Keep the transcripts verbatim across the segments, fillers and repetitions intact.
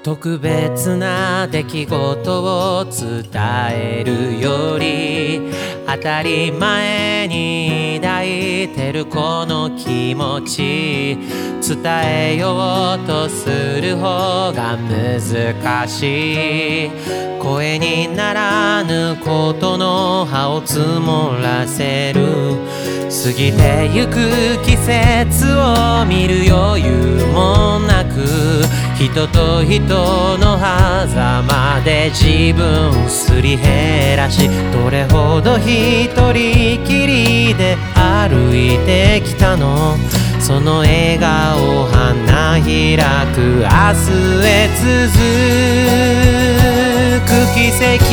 特別な出来事を伝えるより当たり前に抱いてるこの気持ち伝えようとする方が難しい声にならぬことの葉を積もらせる過ぎてゆく季節を見る余裕もなく人と人の狭間で自分すり減らしどれほど一人きりで歩いてきたのその笑顔花開く明日へ続く奇跡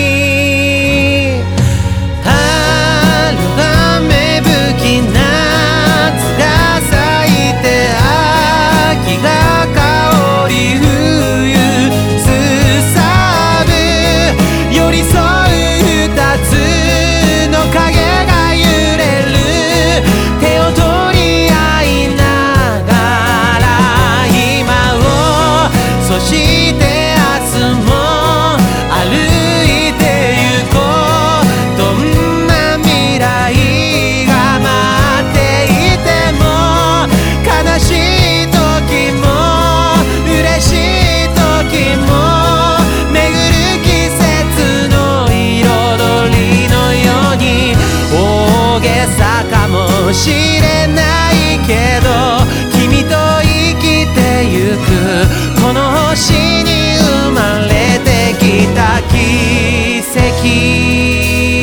春が芽吹き夏が咲いて秋が香り冬すさぶ寄り添う二つの影が揺れる手を取り合いながら今をそして明日も歩いてゆこうどんな未来が待っていても悲しい時も嬉しい時も巡る季節の彩りのように大げさかもしれないけど君と生きてゆくこの星に生まれてきた奇跡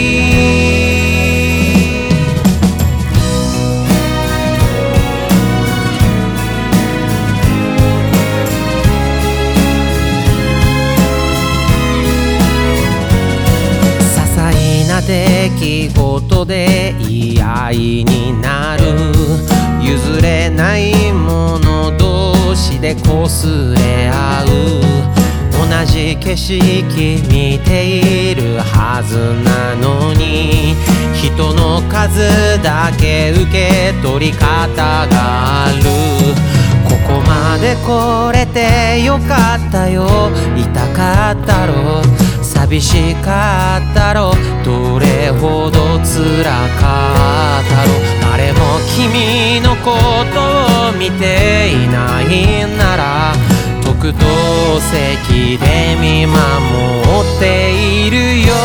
出来事で言い合いになる譲れない者同士でこすれ合う同じ景色見ているはずなのに人の数だけ受け取り方があるここまで来れてよかったよ痛かったろ寂しかったろどれほど辛かったろ誰も君のことを見ていないなら特等席で見守っているよ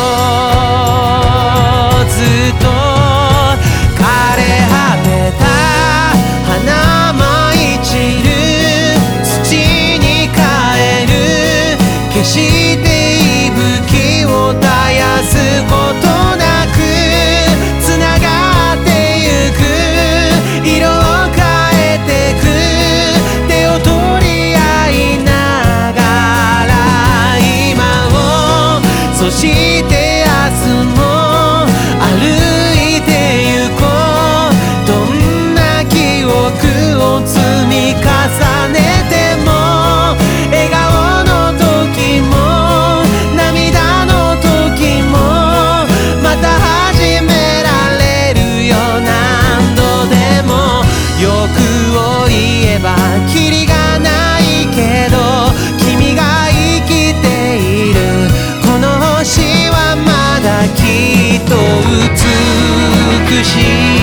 ずっと枯れ果てた花舞い散る土に帰る決して息を絶やすことなくつながってゆく色を変えてく手を取り合いながら今をそして明日も歩いてゆこうどんな記憶を積み重ねても笑顔の時も涙の時もまた始められるよ何度でも欲を言えばキリがないけど君が生きているこの星はまだきっと美しい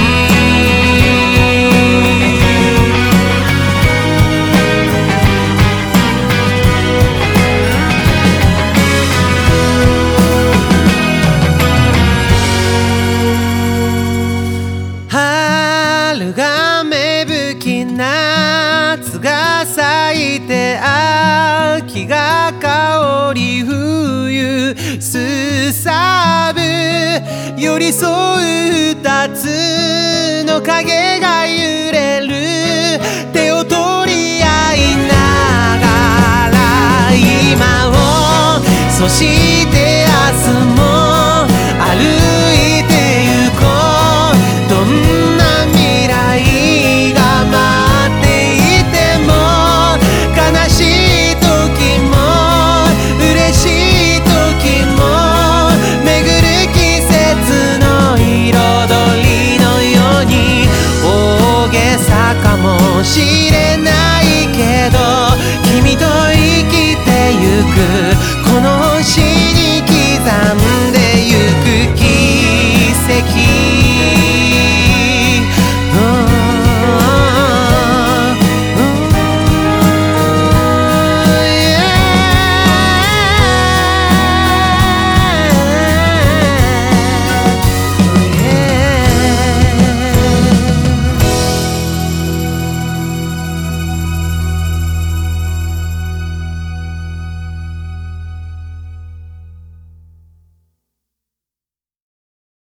春が芽吹き夏が咲いて秋が香り冬すさぶ寄り添う二つの影が揺れる手を取り合いながら今をそして